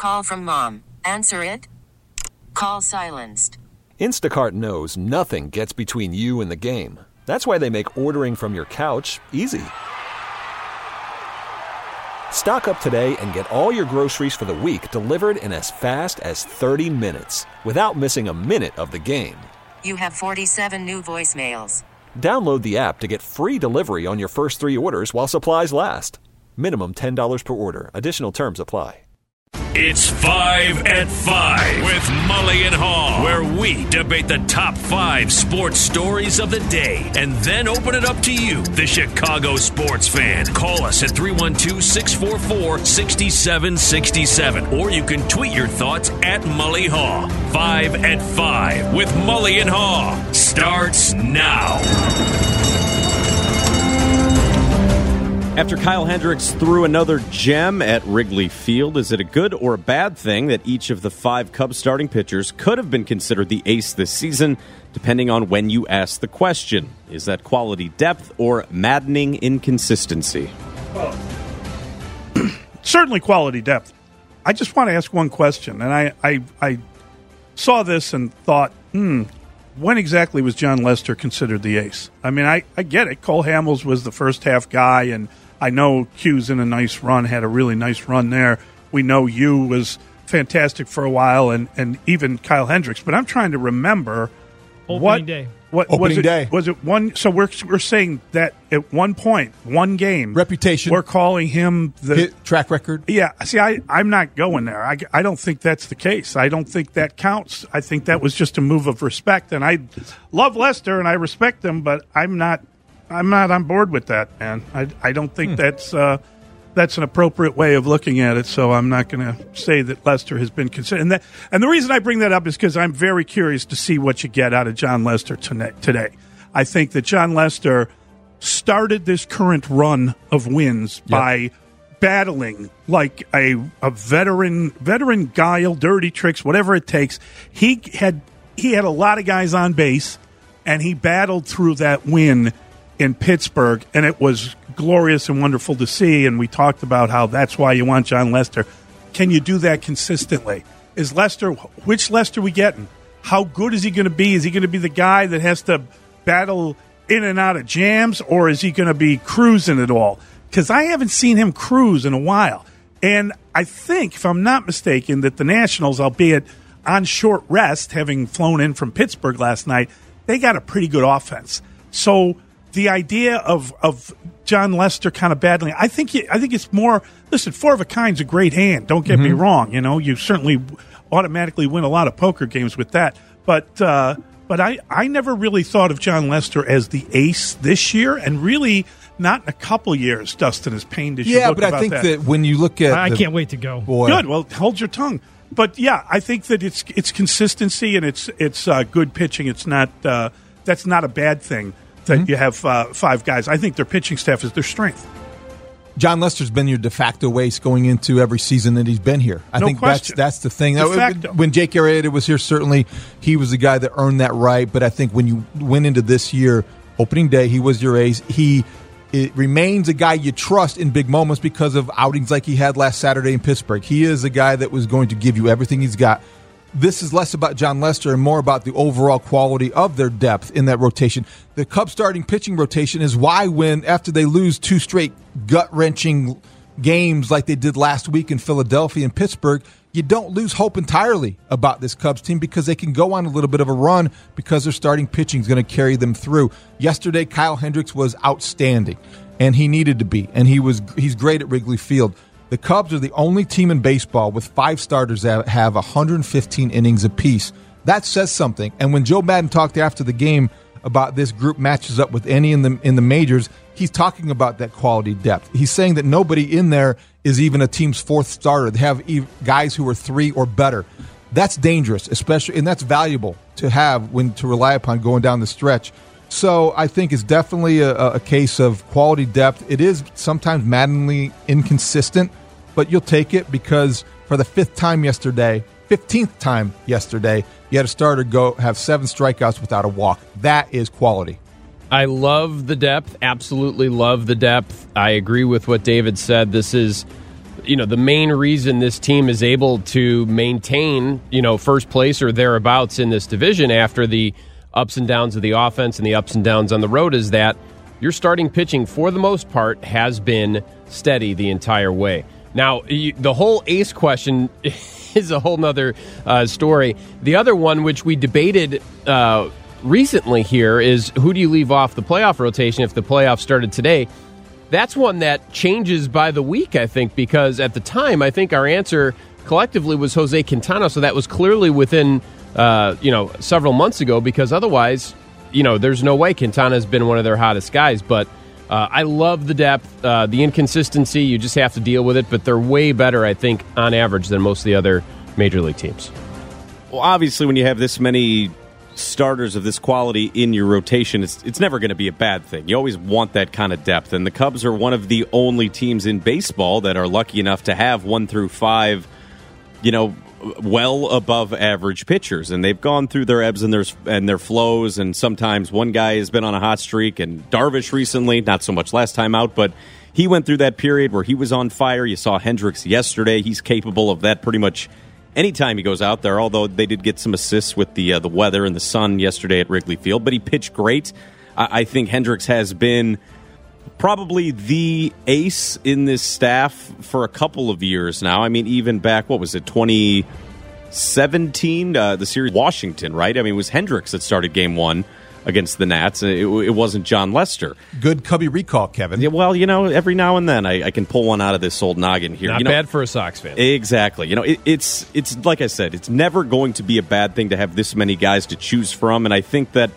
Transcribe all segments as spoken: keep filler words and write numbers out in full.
call from mom. Answer it. Call silenced. Instacart knows nothing gets between you and the game. That's why they make ordering from your couch easy. Stock up today and get all your groceries for the week delivered in as fast as thirty minutes without missing a minute of the game. You have forty-seven new voicemails. Download the app to get free delivery on your first three orders while supplies last. Minimum ten dollars per order. Additional terms apply. It's Five at Five with Mully and Haw, where we debate the top five sports stories of the day and then open it up to you, the Chicago sports fan. Call us at three one two, six four four, six seven six seven, or you can tweet your thoughts at Mully Haw. Five at Five with Mully and Haw starts now. After Kyle Hendricks threw another gem at Wrigley Field, is it a good or a bad thing that each of the five Cubs starting pitchers could have been considered the ace this season, depending on when you ask the question? Is that quality depth or maddening inconsistency? Well, certainly quality depth. I just want to ask one question, and I, I, I saw this and thought, hmm, when exactly was John Lester considered the ace? I mean, I, I get it. Cole Hamels was the first half guy, and I know Q's in a nice run, had a really nice run there. We know Yu was fantastic for a while, and, and even Kyle Hendricks. But I'm trying to remember Opening what day. What Opening was it, day. Was it one? So we're we're saying that at one point, one game, reputation. We're calling him the hit track record. Yeah. See, I I'm not going there. I, I don't think that's the case. I don't think that counts. I think that was just a move of respect, and I love Lester and I respect him, but I'm not I'm not on board with that, man. I I don't think hmm. that's uh, that's an appropriate way of looking at it. So I'm not going to say that Lester has been considered. And, that, and the reason I bring that up is because I'm very curious to see what you get out of John Lester today. I think that John Lester started this current run of wins yep. by battling like a a veteran veteran guile, dirty tricks, whatever it takes. He had he had a lot of guys on base, and he battled through that win in Pittsburgh, and it was glorious and wonderful to see. And we talked about how that's why you want John Lester. Can you do that consistently? Is Lester which Lester we getting? How good is he going to be? Is he going to be the guy that has to battle in and out of jams, or is he going to be cruising it all? Because I haven't seen him cruise in a while. And I think, if I'm not mistaken, that the Nationals, albeit on short rest, having flown in from Pittsburgh last night, they got a pretty good offense. So the idea of of John Lester kind of battling, I think I think it's more, listen, four of a kind's a great hand. Don't get mm-hmm. me wrong. You know, you certainly automatically win a lot of poker games with that. But uh, but I, I never really thought of John Lester as the ace this year, and really not in a couple years, Dustin, as pained as you yeah, look but I about think that. that when you look at I the, can't wait to go. Boy. Good. Well, hold your tongue. But yeah, I think that it's it's consistency and it's it's uh, good pitching. It's not uh, that's not a bad thing that mm-hmm. you have uh, five guys. I think their pitching staff is their strength. John Lester's been your de facto ace going into every season that he's been here. I no think question. that's that's the thing. De facto. When Jake Arrieta was here, certainly he was the guy that earned that right. But I think when you went into this year, opening day, he was your ace. He it remains a guy you trust in big moments because of outings like he had last Saturday in Pittsburgh. He is a guy that was going to give you everything he's got. This is less about John Lester and more about the overall quality of their depth in that rotation. The Cubs starting pitching rotation is why when, after they lose two straight gut-wrenching games like they did last week in Philadelphia and Pittsburgh, you don't lose hope entirely about this Cubs team because they can go on a little bit of a run because their starting pitching is going to carry them through. Yesterday, Kyle Hendricks was outstanding, and he needed to be, and he was he's great at Wrigley Field. The Cubs are the only team in baseball with five starters that have one hundred fifteen innings apiece. That says something. And when Joe Madden talked after the game about this group matches up with any in the in the majors, he's talking about that quality depth. He's saying that nobody in there is even a team's fourth starter. They have guys who are three or better. That's dangerous, especially, and that's valuable to have when to rely upon going down the stretch. So I think it's definitely a, a case of quality depth. It is sometimes maddeningly inconsistent, but you'll take it because for the fifth time yesterday, fifteenth time yesterday, you had a starter go have seven strikeouts without a walk. That is quality. I love the depth, absolutely love the depth. I agree with what David said. This is you know, the main reason this team is able to maintain, you know, first place or thereabouts in this division after the ups and downs of the offense and the ups and downs on the road is that your starting pitching, for the most part, has been steady the entire way. Now, you, the whole ace question is a whole nother uh, story. The other one, which we debated uh, recently here, is who do you leave off the playoff rotation if the playoffs started today? That's one that changes by the week, I think, because at the time, I think our answer collectively was Jose Quintana, so that was clearly within, uh, you know, several months ago, because otherwise, you know, there's no way Quintana has been one of their hottest guys. But uh, I love the depth, uh, the inconsistency. You just have to deal with it. But they're way better, I think, on average than most of the other major league teams. Well, obviously, when you have this many starters of this quality in your rotation, it's it's never going to be a bad thing. You always want that kind of depth. And the Cubs are one of the only teams in baseball that are lucky enough to have one through five, you know, well above average pitchers, and they've gone through their ebbs and their and their flows, and sometimes one guy has been on a hot streak, and Darvish recently, not so much last time out, but he went through that period where he was on fire. You saw Hendricks yesterday. He's capable of that pretty much anytime he goes out there, although they did get some assists with the uh, the weather and the sun yesterday at Wrigley Field, but he pitched great. I, I think Hendricks has been probably the ace in this staff for a couple of years now. I mean, even back, what was it, twenty seventeen, uh, the series Washington, right? I mean, it was Hendricks that started game one against the Nats. It, it wasn't John Lester. Good Cubby recall, Kevin. Yeah, well, you know, every now and then I, I can pull one out of this old noggin here. Not you know, bad for a Sox fan. Exactly. You know, it, it's it's like I said, it's never going to be a bad thing to have this many guys to choose from, and I think that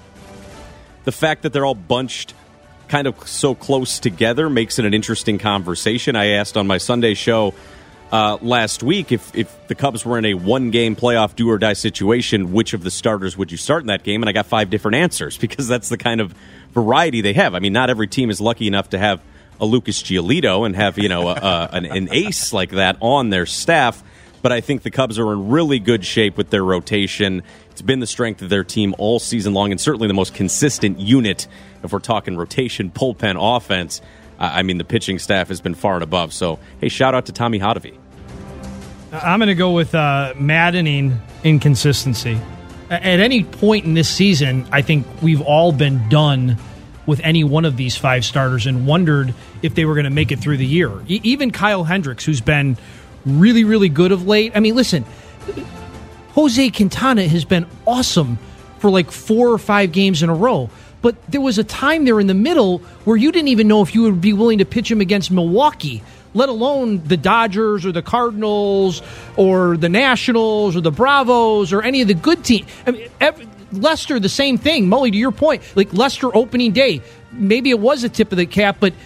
the fact that they're all bunched kind of so close together makes it an interesting conversation. I asked on my Sunday show uh, last week if, if the Cubs were in a one-game playoff do-or-die situation, which of the starters would you start in that game? And I got five different answers because that's the kind of variety they have. I mean, not every team is lucky enough to have a Lucas Giolito and have, you know, a, a, an, an ace like that on their staff. But I think the Cubs are in really good shape with their rotation. It's been the strength of their team all season long, and certainly the most consistent unit if we're talking rotation, bullpen, offense. Uh, I mean, the pitching staff has been far and above. So, hey, shout out to Tommy Hotovy. I'm going to go with uh, maddening inconsistency. At any point in this season, I think we've all been done with any one of these five starters and wondered if they were going to make it through the year. E- even Kyle Hendricks, who's been really, really good of late. I mean, listen, Jose Quintana has been awesome for like four or five games in a row. But there was a time there in the middle where you didn't even know if you would be willing to pitch him against Milwaukee, let alone the Dodgers or the Cardinals or the Nationals or the Bravos or any of the good teams. I mean, every, Lester, the same thing. Mully, to your point, like Lester opening day, maybe it was a tip of the cap, but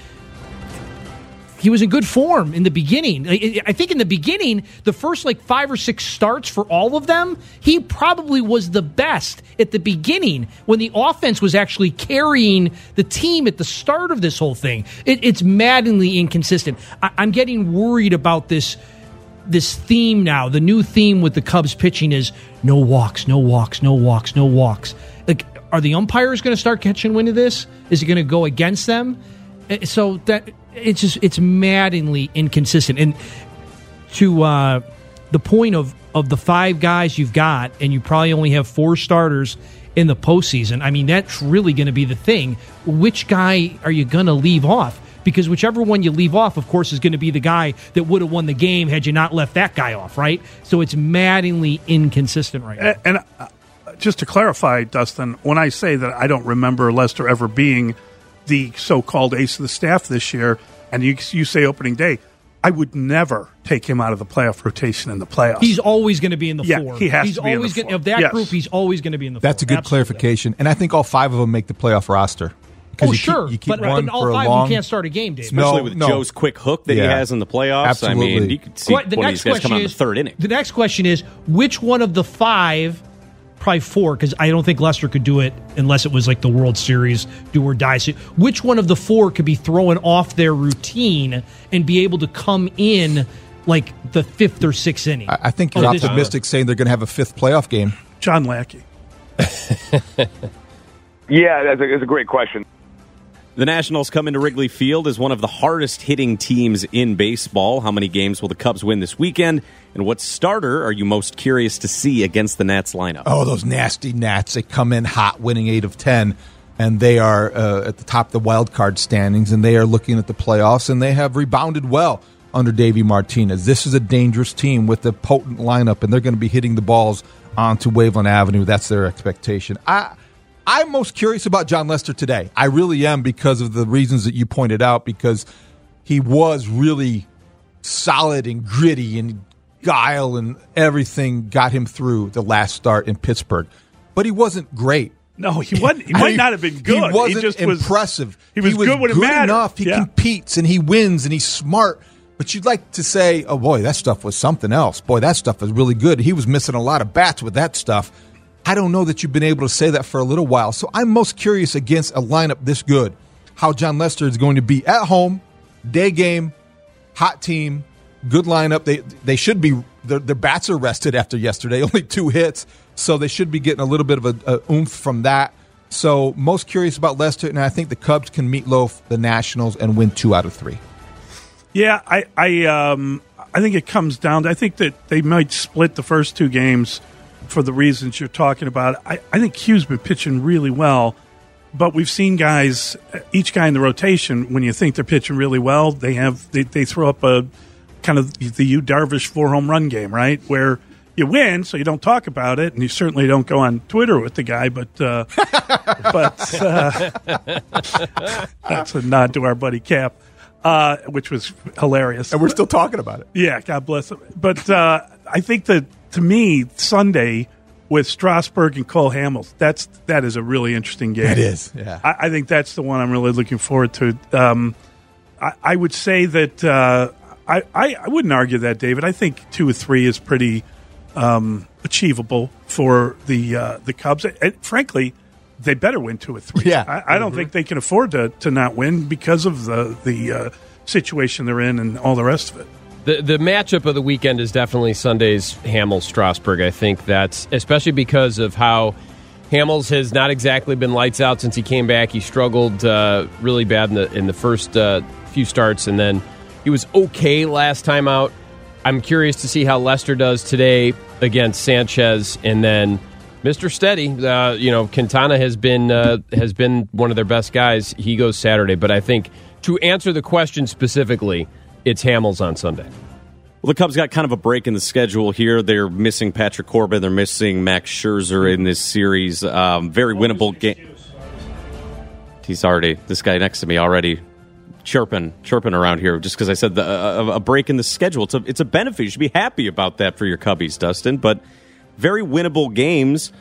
he was in good form in the beginning. I think in the beginning, the first like five or six starts for all of them, he probably was the best at the beginning when the offense was actually carrying the team at the start of this whole thing. It, it's maddeningly inconsistent. I, I'm getting worried about this this theme now. The new theme with the Cubs pitching is no walks, no walks, no walks, no walks. Like, are the umpires going to start catching wind of this? Is it going to go against them? So that it's just it's maddeningly inconsistent. And to uh, the point of, of the five guys you've got, and you probably only have four starters in the postseason, I mean, that's really going to be the thing. Which guy are you going to leave off? Because whichever one you leave off, of course, is going to be the guy that would have won the game had you not left that guy off, right? So it's maddeningly inconsistent right now. And, and uh, just to clarify, Dustin, when I say that I don't remember Lester ever being the so-called ace of the staff this year, and you, you say opening day, I would never take him out of the playoff rotation in the playoffs. He's always going to be in the yeah, four. He has he's to be always in the four. Of that yes. group, he's always going to be in the That's four. a good Absolutely. clarification. And I think all five of them make the playoff roster. Oh, you sure. Keep, you keep but, one but all for five a long, of them can't start a game, Dave. Especially no, with no. Joe's quick hook that yeah. he has in the playoffs. Absolutely. I mean, you could see Well, the one of next these guys question coming on the is, third inning. The next question is, which one of the five, probably four, because I don't think Lester could do it unless it was like the World Series, do or die. So which one of the four could be throwing off their routine and be able to come in like the fifth or sixth inning? I, I think you're Oh, this- optimistic saying they're going to have a fifth playoff game. John Lackey. Yeah, that's a, that's a great question. The Nationals come into Wrigley Field as one of the hardest hitting teams in baseball. How many games will the Cubs win this weekend? And what starter are you most curious to see against the Nats lineup? Oh, those nasty Nats. They come in hot, winning eight of ten, and they are uh, at the top of the wild card standings, and they are looking at the playoffs, and they have rebounded well under Davey Martinez. This is a dangerous team with a potent lineup, and they're going to be hitting the balls onto Waveland Avenue. That's their expectation. I, I'm most curious about John Lester today. I really am, because of the reasons that you pointed out, because he was really solid and gritty, and guile and everything got him through the last start in Pittsburgh. But he wasn't great. No, he wasn't. He might not have been good. He wasn't he just impressive. Was, he was, he was good when good it mattered. enough. He yeah. competes, and he wins, and he's smart. But you'd like to say, oh, boy, that stuff was something else. Boy, that stuff was really good. He was missing a lot of bats with that stuff. I don't know that you've been able to say that for a little while. So I'm most curious against a lineup this good, how John Lester is going to be at home, day game, hot team, good lineup. They they should be their, their bats are rested after yesterday, only two hits, so they should be getting a little bit of a, a oomph from that. So most curious about Lester, and I think the Cubs can meatloaf the Nationals and win two out of three. Yeah, I I um I think it comes down to, I think that they might split the first two games for the reasons you're talking about. I, I think Q's been pitching really well, but we've seen guys, each guy in the rotation, when you think they're pitching really well, they have they, they throw up a kind of the Yu Darvish four home run game, right? Where you win, so you don't talk about it, and you certainly don't go on Twitter with the guy, but uh, but uh, that's a nod to our buddy Cap, uh, which was hilarious. And we're still talking about it. Yeah, God bless him. But uh, I think that, to me, Sunday with Strasburg and Cole Hamels, that's that is a really interesting game. It is, yeah. I, I think that's the one I'm really looking forward to. Um, I, I would say that uh, I, I, I wouldn't argue that, David. I think two or three is pretty um, achievable for the uh, the Cubs. And frankly, they better win two or three. Yeah. I, I don't mm-hmm. think they can afford to, to not win because of the, the uh, situation they're in and all the rest of it. The the matchup of the weekend is definitely Sunday's Hamels-Strasburg. I think that's especially because of how Hamels has not exactly been lights out since he came back. He struggled uh, really bad in the in the first uh, few starts, and then he was okay last time out. I'm curious to see how Lester does today against Sanchez, and then Mister Steady. Uh, you know, Quintana has been uh, has been one of their best guys. He goes Saturday, but I think to answer the question specifically, it's Hamels on Sunday. Well, the Cubs got kind of a break in the schedule here. They're missing Patrick Corbin. They're missing Max Scherzer in this series. Um, very winnable game. He's already, this guy next to me already chirping chirping around here just because I said the, uh, a break in the schedule. It's a, it's a benefit. You should be happy about that for your Cubbies, Dustin. But very winnable games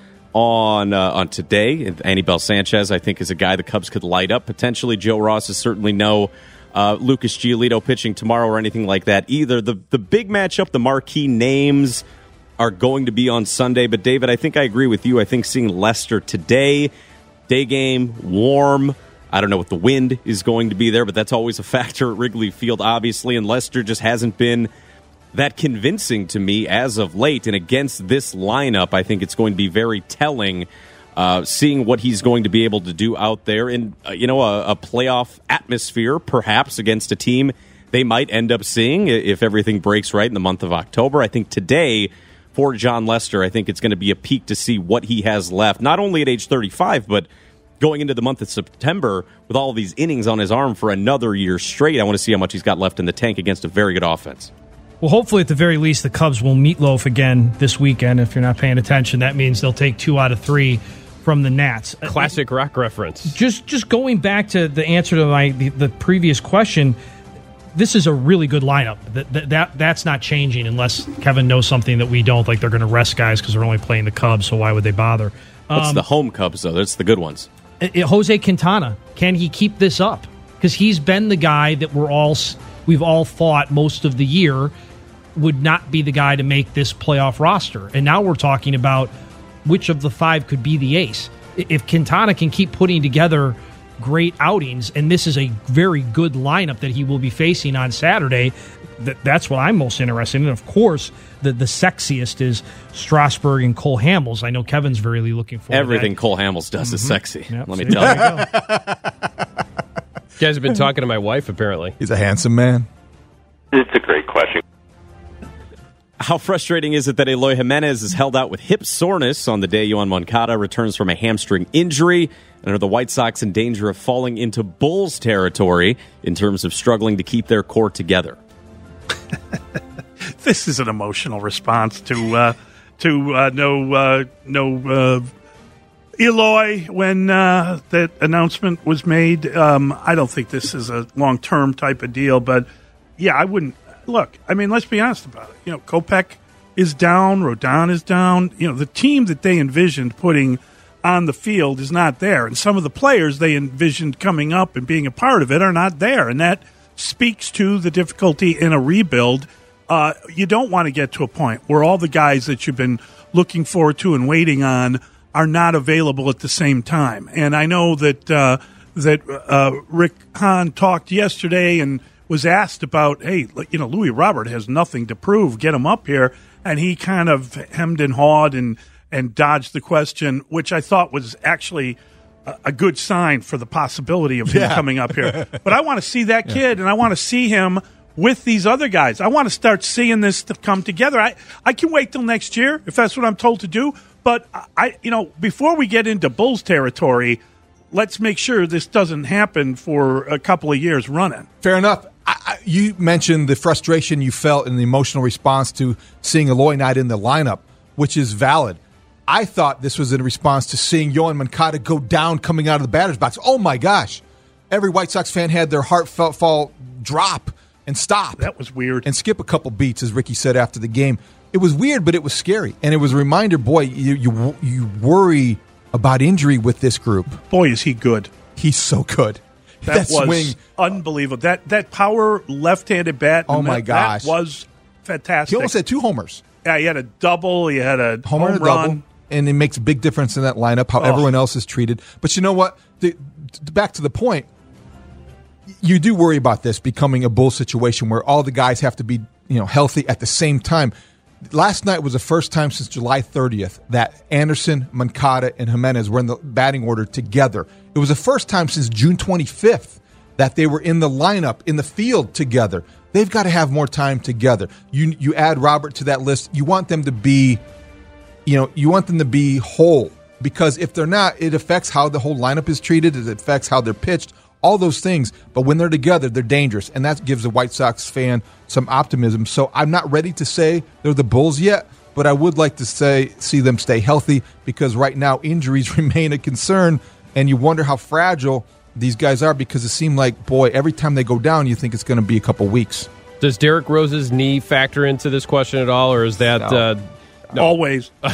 on uh, on today. Anibal Sanchez, I think, is a guy the Cubs could light up. Potentially Joe Ross is certainly no Uh, Lucas Giolito pitching tomorrow or anything like that either. The the big matchup, the marquee names are going to be on Sunday. But, David, I think I agree with you. I think seeing Lester today, day game, warm. I don't know what the wind is going to be there, but that's always a factor at Wrigley Field, obviously. And Lester just hasn't been that convincing to me as of late. And against this lineup, I think it's going to be very telling Uh, seeing what he's going to be able to do out there in, uh, you know, a, a playoff atmosphere, perhaps against a team they might end up seeing if everything breaks right in the month of October. I think today, for John Lester, I think it's going to be a peak to see what he has left, not only at age thirty-five, but going into the month of September with all of these innings on his arm for another year straight. I want to see how much he's got left in the tank against a very good offense. Well, hopefully, at the very least, the Cubs will meatloaf again this weekend. If you're not paying attention, that means they'll take two out of three from the Nats. Classic rock reference. Just just going back to the answer to my the, the previous question, this is a really good lineup. That, that that That's not changing unless Kevin knows something that we don't, like they're going to rest guys because they're only playing the Cubs, so why would they bother? That's um, the home Cubs, though. That's the good ones. It, it, Jose Quintana, can he keep this up? Because he's been the guy that we're all we've all thought most of the year would not be the guy to make this playoff roster. And now we're talking about which of the five could be the ace. If Quintana can keep putting together great outings, and this is a very good lineup that he will be facing on Saturday, that, that's what I'm most interested in. And of course, the, the sexiest is Strasburg and Cole Hamels. I know Kevin's very looking forward Everything to that. Cole Hamels does mm-hmm. is sexy. Yep, Let me see, tell you. You guys have been talking to my wife, apparently. He's a handsome man. It's a great question. How frustrating is it that Eloy Jimenez is held out with hip soreness on the day Yoan Moncada returns from a hamstring injury? And are the White Sox in danger of falling into Bulls territory in terms of struggling to keep their core together? This is an emotional response to uh, to uh, no uh, no uh, Eloy when uh, that announcement was made. Um, I don't think this is a long term type of deal, but yeah, I wouldn't. Look, I mean, let's be honest about it. You know, Kopech is down, Rodon is down. You know, the team that they envisioned putting on the field is not there, and some of the players they envisioned coming up and being a part of it are not there, and that speaks to the difficulty in a rebuild. Uh, you don't want to get to a point where all the guys that you've been looking forward to and waiting on are not available at the same time. And I know that uh, that uh, Rick Hahn talked yesterday and was asked about, hey, you know, Louis Robert has nothing to prove. Get him up here. And he kind of hemmed and hawed and, and dodged the question, which I thought was actually a, a good sign for the possibility of him yeah. coming up here. But I want to see that kid, yeah. and I want to see him with these other guys. I want to start seeing this to come together. I, I can wait till next year if that's what I'm told to do. But, I, you know, before we get into Bulls territory, let's make sure this doesn't happen for a couple of years running. Fair enough. I, I, you mentioned the frustration you felt and the emotional response to seeing Eloy not in the lineup, which is valid. I thought this was in response to seeing Yoan Moncada go down coming out of the batter's box. Oh, my gosh. Every White Sox fan had their heart felt fall drop and stop. That was weird. And skip a couple beats, as Ricky said after the game. It was weird, but it was scary. And it was a reminder, boy, you you, you worry about injury with this group. Boy, is he good. He's so good. That, that was swing. Unbelievable. That that power left-handed bat. Oh, my that, gosh. That was fantastic. He almost had two homers. Yeah, he had a double. He had a Homer home and a run. double. And it makes a big difference in that lineup, how Oh. everyone else is treated. But you know what? The, back to the point, you do worry about this becoming a Bull situation where all the guys have to be, you know, healthy at the same time. Last night was the first time since July thirtieth that Anderson, Moncada, and Jimenez were in the batting order together. It was the first time since June twenty-fifth that they were in the lineup, in the field together. They've got to have more time together. You you add Robert to that list. You want them to be, you know, you want them to be whole, because if they're not, it affects how the whole lineup is treated. It affects how they're pitched. All those things, but when they're together, they're dangerous, and that gives the White Sox fan some optimism. So I'm not ready to say they're the Bulls yet, but I would like to say see them stay healthy, because right now injuries remain a concern, and you wonder how fragile these guys are, because it seemed like, boy, every time they go down, you think it's going to be a couple weeks. Does Derrick Rose's knee factor into this question at all, or is that... No. Uh, No. Always. uh,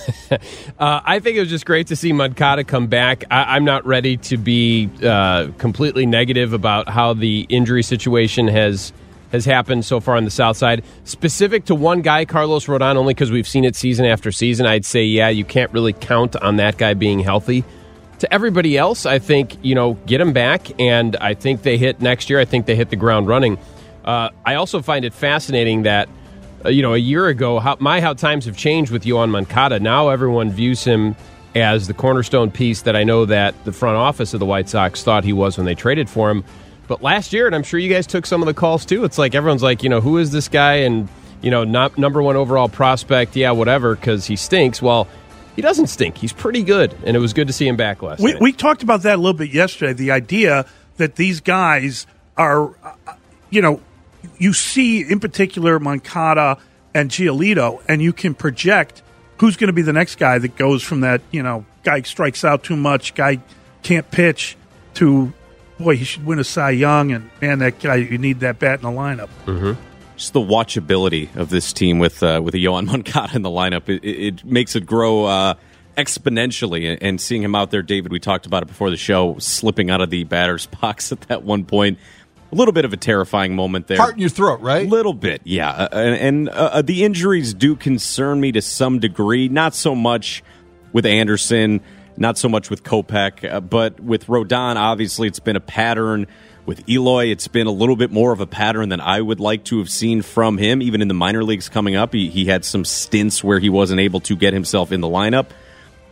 I think it was just great to see Moncada come back. I, I'm not ready to be uh, completely negative about how the injury situation has has happened so far on the South Side. Specific to one guy, Carlos Rodon, only because we've seen it season after season, I'd say, yeah, you can't really count on that guy being healthy. To everybody else, I think, you know, get him back, and I think they hit next year. I think they hit the ground running. Uh, I also find it fascinating that Uh, you know, a year ago, how, my how times have changed with Yoan Moncada. Now everyone views him as the cornerstone piece that I know that the front office of the White Sox thought he was when they traded for him. But last year, and I'm sure you guys took some of the calls too, it's like everyone's like, you know, who is this guy? And, you know, not number one overall prospect, yeah, whatever, because he stinks. Well, he doesn't stink. He's pretty good, and it was good to see him back last we, night. We talked about that a little bit yesterday, the idea that these guys are, uh, you know, you see, in particular, Moncada and Giolito, and you can project who's going to be the next guy that goes from that, you know, guy strikes out too much, guy can't pitch, to, boy, he should win a Cy Young, and, man, that guy, you need that bat in the lineup. Mm-hmm. Just the watchability of this team with uh, with a Yoan Moncada in the lineup, it, it makes it grow uh, exponentially. And seeing him out there, David, we talked about it before the show, slipping out of the batter's box at that one point. A little bit of a terrifying moment there. Heart in your throat, right? A little bit, yeah. Uh, and and uh, the injuries do concern me to some degree. Not so much with Anderson, not so much with Kopech, uh, but with Rodon, obviously it's been a pattern. With Eloy, it's been a little bit more of a pattern than I would like to have seen from him. Even in the minor leagues coming up, he, he had some stints where he wasn't able to get himself in the lineup.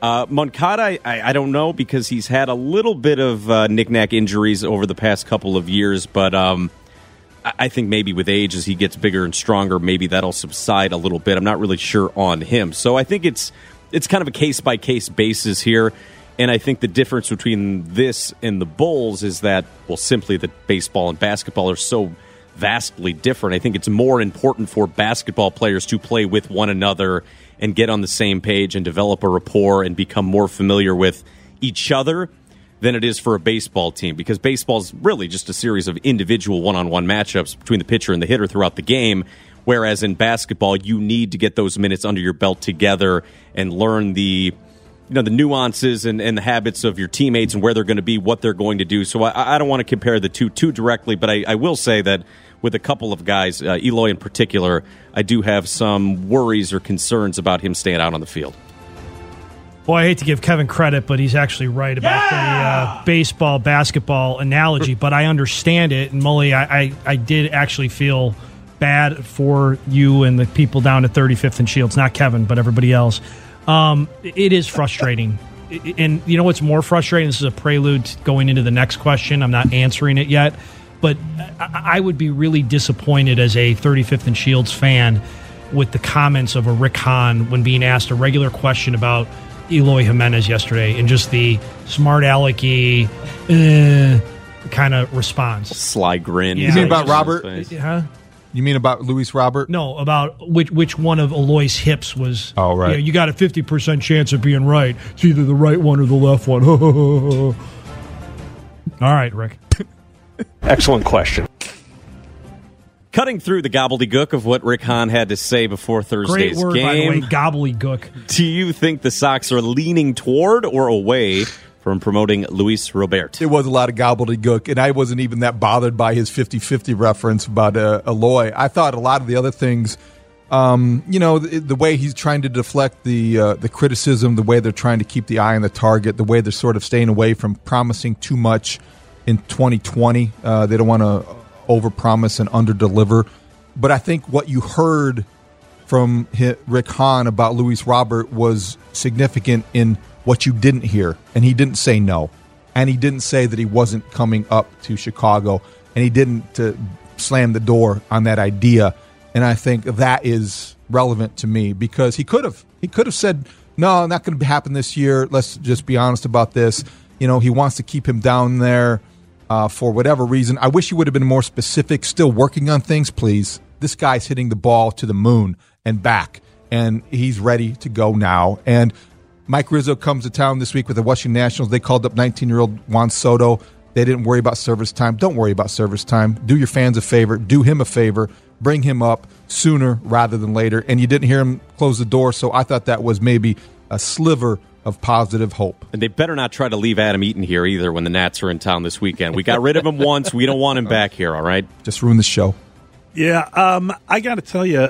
Uh, Moncada, I, I don't know because he's had a little bit of uh, knick-knack injuries over the past couple of years, but um, I, I think maybe with age, as he gets bigger and stronger, maybe that'll subside a little bit. I'm not really sure on him. So I think it's it's kind of a case-by-case basis here, and I think the difference between this and the Bulls is that, well, simply that baseball and basketball are so vastly different. I think it's more important for basketball players to play with one another and get on the same page and develop a rapport and become more familiar with each other than it is for a baseball team, because baseball is really just a series of individual one-on-one matchups between the pitcher and the hitter throughout the game, whereas in basketball you need to get those minutes under your belt together and learn the you know the nuances and, and the habits of your teammates and where they're going to be, what they're going to do. So I, I don't want to compare the two too directly, but I, I will say that with a couple of guys, uh, Eloy in particular, I do have some worries or concerns about him staying out on the field. Well, I hate to give Kevin credit, but he's actually right about yeah! the uh, baseball, basketball analogy, but I understand it. And, Mully, I, I, I did actually feel bad for you and the people down at thirty-fifth and Shields, not Kevin, but everybody else. Um, it is frustrating. And you know what's more frustrating? This is a prelude to going into the next question. I'm not answering it yet. But I would be really disappointed as a thirty-fifth and Shields fan with the comments of a Rick Hahn when being asked a regular question about Eloy Jimenez yesterday and just the smart alecky uh, kind of response. Sly grin. Yeah. You mean about Robert? Huh? You mean about Luis Robert? No, about which which one of Eloy's hips was. Oh, right. You, know, you got a fifty percent chance of being right. It's either the right one or the left one. All right, Rick. Excellent question. Cutting through the gobbledygook of what Rick Hahn had to say before Thursday's Great word, game. by the way, gobbledygook. Do you think the Sox are leaning toward or away from promoting Luis Robert? There was a lot of gobbledygook, and I wasn't even that bothered by his fifty-fifty reference about uh, Eloy. I thought a lot of the other things, um, you know, the, the way he's trying to deflect the uh, the criticism, the way they're trying to keep the eye on the target, the way they're sort of staying away from promising too much in twenty twenty. Uh, they don't want to overpromise and underdeliver. But I think what you heard from Rick Hahn about Luis Robert was significant in what you didn't hear. And he didn't say no. And he didn't say that he wasn't coming up to Chicago. And he didn't uh, slam the door on that idea. And I think that is relevant to me because he could have. He could have said, no, not going to happen this year. Let's just be honest about this. You know, he wants to keep him down there. Uh, for whatever reason. I wish he would have been more specific. Still working on things, please. This guy's hitting the ball to the moon and back, and he's ready to go now. And Mike Rizzo comes to town this week with the Washington Nationals. They called up nineteen-year-old Juan Soto. They didn't worry about service time. Don't worry about service time. Do your fans a favor. Do him a favor. Bring him up sooner rather than later. And you didn't hear him close the door, so I thought that was maybe a sliver of positive hope. And they better not try to leave Adam Eaton here either when the Nats are in town this weekend. We got rid of him once. We don't want him back here, all right? Just ruin the show. Yeah, um, I got to tell you,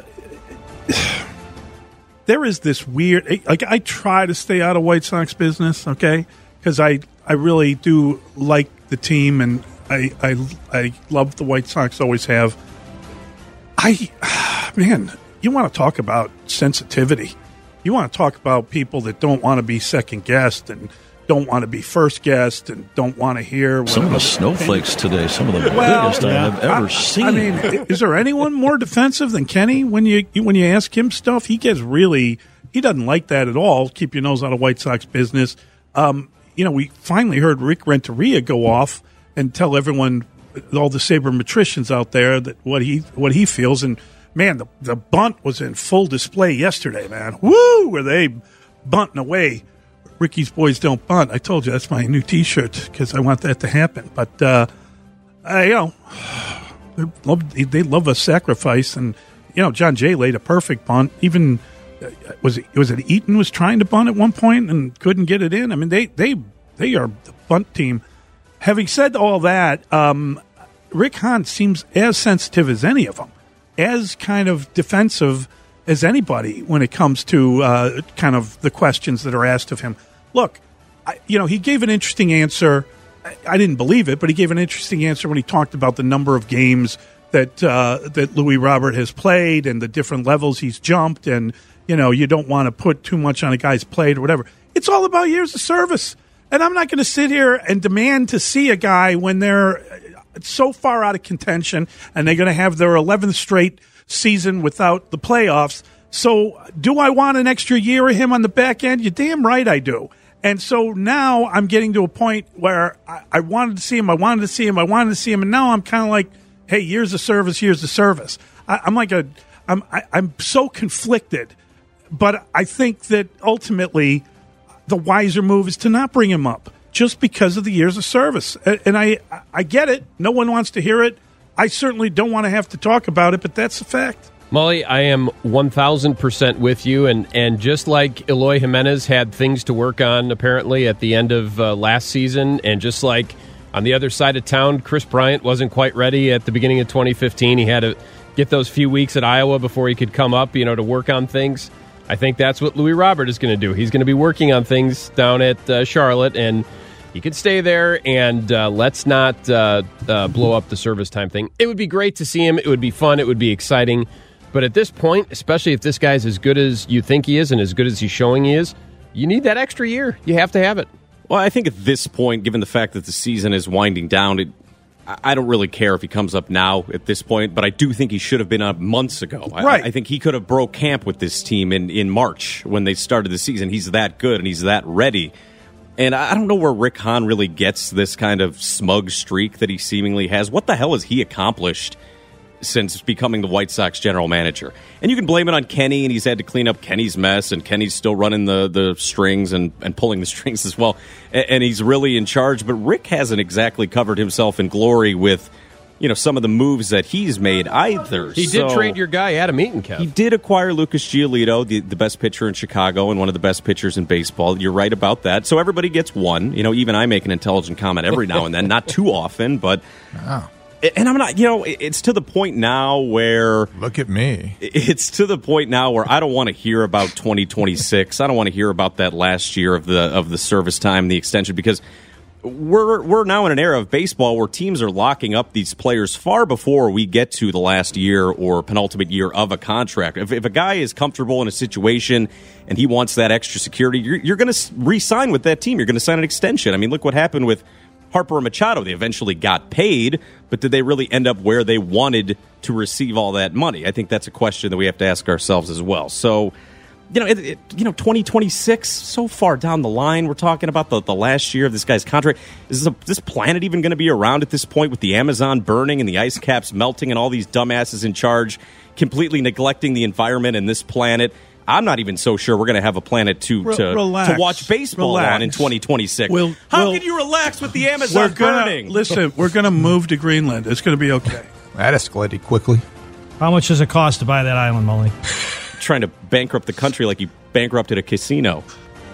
there is this weird, like I try to stay out of White Sox business, okay? Because I, I really do like the team, and I, I, I love the White Sox, always have. I, man, you want to talk about sensitivity. You want to talk about people that don't want to be second guessed and don't want to be first guessed and don't want to hear. Some of the snowflakes today, some of the well, biggest yeah, I have ever I, seen. I mean, is there anyone more defensive than Kenny when you when you ask him stuff? He gets really he doesn't like that at all. Keep your nose out of White Sox business. Um, you know, we finally heard Rick Renteria go off and tell everyone, all the sabermetricians out there, that what he what he feels. And man, the, the bunt was in full display yesterday, man. Woo! Were they bunting away? Ricky's Boys Don't Bunt. I told you that's my new T-shirt because I want that to happen. But, uh, I, you know, they love, they love a sacrifice. And, you know, John Jay laid a perfect bunt. Even, was it, was it Eaton was trying to bunt at one point and couldn't get it in? I mean, they, they, they are the bunt team. Having said all that, um, Rick Hahn seems as sensitive as any of them. As kind of defensive as anybody when it comes to uh, kind of the questions that are asked of him. Look, I, you know, he gave an interesting answer. I, I didn't believe it, but he gave an interesting answer when he talked about the number of games that uh, that Luis Robert has played and the different levels he's jumped. And, you know, you don't want to put too much on a guy's plate or whatever. It's all about years of service. And I'm not going to sit here and demand to see a guy when they're so far out of contention and they're going to have their eleventh straight season without the playoffs. So do I want an extra year of him on the back end? You're damn right I do. And so now I'm getting to a point where I, I wanted to see him, I wanted to see him, I wanted to see him, and now I'm kind of like, hey, years of service, years of service. I, I'm like a, I'm, I, I'm so conflicted. But I think that ultimately the wiser move is to not bring him up just because of the years of service. And I, I get it. No one wants to hear it. I certainly don't want to have to talk about it, but that's a fact. Molly, I am one thousand percent with you. And, and just like Eloy Jimenez had things to work on, apparently, at the end of uh, last season, and just like on the other side of town, Chris Bryant wasn't quite ready at the beginning of twenty fifteen. He had to get those few weeks at Iowa before he could come up, you know, to work on things. I think that's what Louis Robert is going to do. He's going to be working on things down at uh, Charlotte, and he could stay there, and uh, let's not uh, uh, blow up the service time thing. It would be great to see him. It would be fun. It would be exciting. But at this point, especially if this guy's as good as you think he is and as good as he's showing he is, you need that extra year. You have to have it. Well, I think at this point, given the fact that the season is winding down, it, I don't really care if he comes up now at this point, but I do think he should have been up months ago. Right. I, I think he could have broke camp with this team in, in March when they started the season. He's that good and he's that ready. And I don't know where Rick Hahn really gets this kind of smug streak that he seemingly has. What the hell has he accomplished since becoming the White Sox general manager? And you can blame it on Kenny, and he's had to clean up Kenny's mess, and Kenny's still running the, the strings and, and pulling the strings as well. And, and he's really in charge. But Rick hasn't exactly covered himself in glory with, you know, some of the moves that he's made either. He so, did trade your guy Adam Eaton, Kev. He did acquire Lucas Giolito, the, the best pitcher in Chicago and one of the best pitchers in baseball. You're right about that. So everybody gets one. You know, even I make an intelligent comment every now and then, not too often, but... Oh. And I'm not, you know, it's to the point now where... Look at me. It's to the point now where I don't want to hear about twenty twenty-six. I don't want to hear about that last year of the of the service time, the extension, because we're we're now in an era of baseball where teams are locking up these players far before we get to the last year or penultimate year of a contract. If, if a guy is comfortable in a situation and he wants that extra security, you're, you're going to re-sign with that team. You're going to sign an extension. I mean, look what happened with Harper and Machado. They eventually got paid, but did they really end up where they wanted to receive all that money? I think that's a question that we have to ask ourselves as well. So, you know, it, it, you know, twenty twenty-six, so far down the line, we're talking about the, the last year of this guy's contract. Is this, a, this planet even going to be around at this point with the Amazon burning and the ice caps melting and all these dumbasses in charge completely neglecting the environment and this planet? I'm not even so sure we're going to have a planet to to, to watch baseball relax. on in twenty twenty-six. We'll, How we'll, can you relax with the Amazon we're gonna, burning? Listen, we're going to move to Greenland. It's going to be okay. That escalated quickly. How much does it cost to buy that island, Molly? Trying to bankrupt the country like you bankrupted a casino.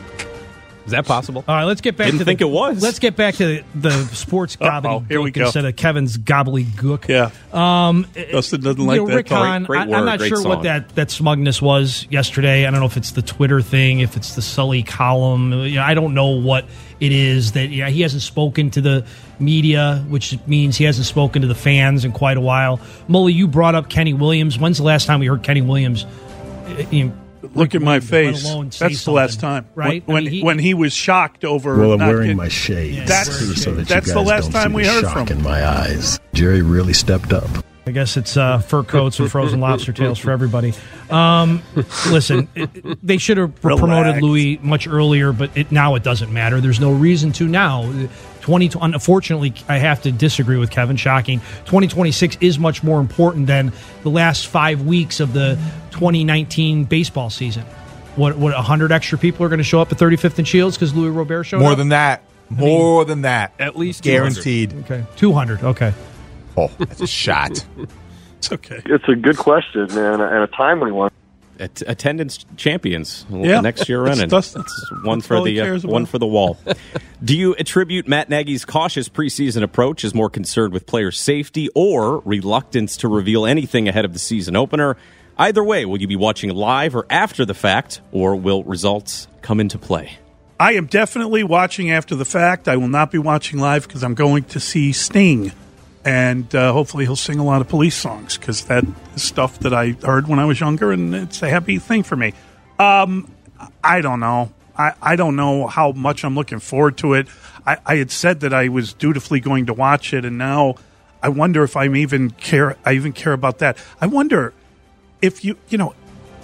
Is that possible? All right, let's get back Didn't to think the, it was. Let's get back to the, the sports Uh-oh, here we gobbledygook go. instead of Kevin's gobbledygook. Yeah. Um, Dustin doesn't like you know, that Rick part. Hahn, Great I, word, I'm not great sure song. what that, that smugness was yesterday. I don't know if it's the Twitter thing, if it's the Sully column. You know, I don't know what it is that yeah, he hasn't spoken to the media, which means he hasn't spoken to the fans in quite a while. Mully, you brought up Kenny Williams. When's the last time we heard Kenny Williams? uh, You know, Look at my let face. alone say That's the last something, time. right? When I mean, he- when he was shocked over. Well, I'm not wearing getting- my shades That's- too, so that that's you the guys last don't time see we the heard shock from him. in my eyes. Jerry really stepped up. I guess it's uh, fur coats and frozen lobster tails for everybody. Um, listen, it, it- they should have Relax. promoted Louis much earlier, but it, now it doesn't matter. There's no reason to now. twenty Unfortunately, I have to disagree with Kevin. Shocking. twenty twenty-six is much more important than the last five weeks of the twenty nineteen baseball season. What, what, one hundred extra people are going to show up at thirty-fifth and Shields because Louis Robert showed More up? than that. More than that. At least two hundred. Guaranteed. Okay, two hundred. Okay. Oh, that's a shot. It's okay. It's a good question, man, and a timely one. At- attendance champions Yeah. next year It's running. Dustin. It's one That's for all he the uh, cares one about. for the wall. Do you attribute Matt Nagy's cautious preseason approach as more concerned with player safety or reluctance to reveal anything ahead of the season opener? Either way, will you be watching live or after the fact, or will results come into play? I am definitely watching after the fact. I will not be watching live because I'm going to see Sting. And uh, hopefully he'll sing a lot of police songs because that is stuff that I heard when I was younger, and it's a happy thing for me. Um, I don't know. I, I don't know how much I'm looking forward to it. I, I had said that I was dutifully going to watch it, and now I wonder if I'm even care. I even care about that. I wonder if you, you know,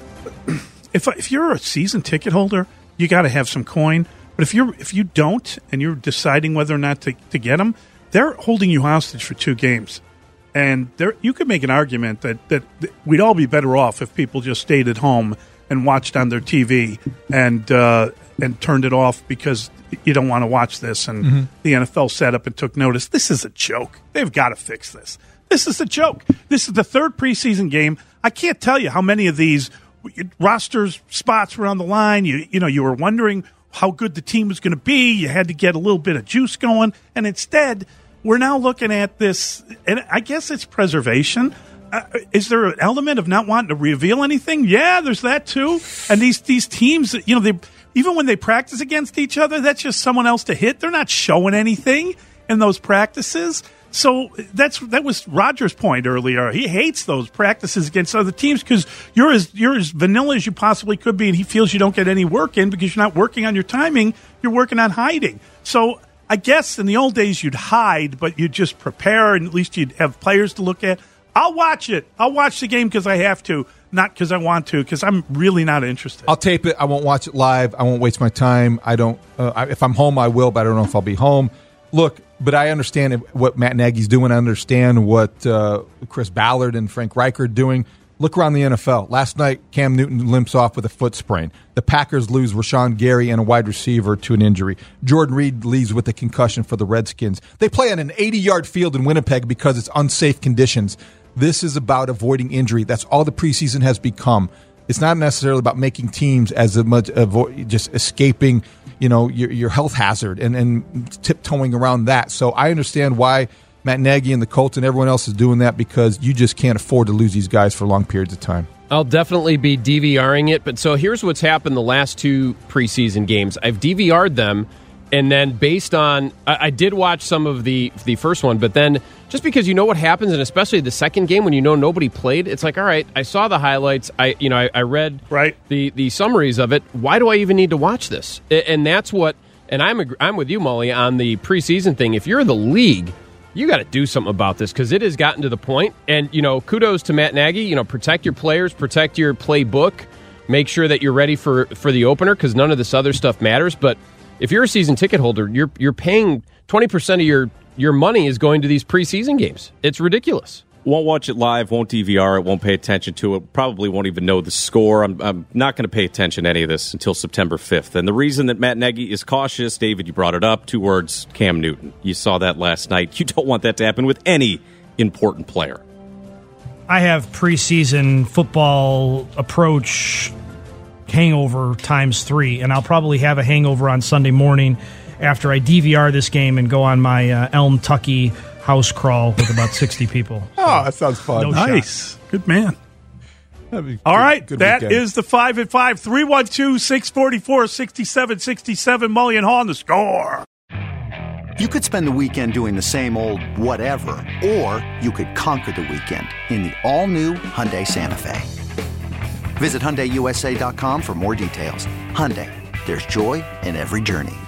if if you're a season ticket holder, you got to have some coin. But if you're if you don't, and you're deciding whether or not to, to get them, they're holding you hostage for two games. And there, you could make an argument that, that we'd all be better off if people just stayed at home and watched on their T V and uh, and turned it off because you don't want to watch this. And mm-hmm. the N F L sat up and took notice. This is a joke. They've got to fix this. This is a joke. This is the third preseason game. I can't tell you how many of these rosters spots were on the line. You you know you were wondering how good the team was going to be. You had to get a little bit of juice going, and instead, we're now looking at this, and I guess it's preservation. Uh, is there an element of not wanting to reveal anything? Yeah, there's that too. And these these teams, you know, they even when they practice against each other, that's just someone else to hit. They're not showing anything in those practices. So that's that was Roger's point earlier. He hates those practices against other teams because you're as you're as vanilla as you possibly could be, and he feels you don't get any work in because you're not working on your timing. You're working on hiding. So I guess in the old days you'd hide, but you'd just prepare, and at least you'd have players to look at. I'll watch it. I'll watch the game because I have to, not because I want to, because I'm really not interested. I'll tape it. I won't watch it live. I won't waste my time. I don't. Uh, I, if I'm home, I will, but I don't know if I'll be home. Look, but I understand what Matt Nagy's doing. I understand what uh, Chris Ballard and Frank Reich are doing. Look around the N F L. Last night, Cam Newton limps off with a foot sprain. The Packers lose Rashawn Gary and a wide receiver to an injury. Jordan Reed leaves with a concussion for the Redskins. They play on an eighty-yard field in Winnipeg because it's unsafe conditions. This is about avoiding injury. That's all the preseason has become. It's not necessarily about making teams as much avoid, just escaping, you know, your, your health hazard and, and tiptoeing around that. So I understand why Matt Nagy and the Colts and everyone else is doing that, because you just can't afford to lose these guys for long periods of time. I'll definitely be DVRing it. But so here's what's happened the last two preseason games. I've D V R'd them, and then based on I, I did watch some of the the first one, but then just because you know what happens, and especially the second game when you know nobody played, it's like, all right, I saw the highlights. I you know I, I read right. the the summaries of it. Why do I even need to watch this? And that's what. And I'm I'm with you, Mully, on the preseason thing. If you're the league, you got to do something about this, because it has gotten to the point, and, you know, kudos to Matt Nagy. You know, protect your players, protect your playbook, make sure that you're ready for, for the opener, because none of this other stuff matters. But if you're a season ticket holder, you're you're paying twenty percent of your, your money is going to these preseason games. It's ridiculous. Won't watch it live, won't D V R it, won't pay attention to it, probably won't even know the score. I'm, I'm not going to pay attention to any of this until September fifth. And the reason that Matt Nagy is cautious, David, you brought it up, two words, Cam Newton. You saw that last night. You don't want that to happen with any important player. I have preseason football approach hangover times three, and I'll probably have a hangover on Sunday morning after I D V R this game and go on my uh, Elm Tucky house crawl with about sixty people. So, oh, that sounds fun. No nice. Shot. Good man. All good, right. Good that weekend. is the five at five. three one two, six four four, six seven six seven. Mully and Hall on the Score. You could spend the weekend doing the same old whatever, or you could conquer the weekend in the all-new Hyundai Santa Fe. Visit Hyundai U S A dot com for more details. Hyundai, there's joy in every journey.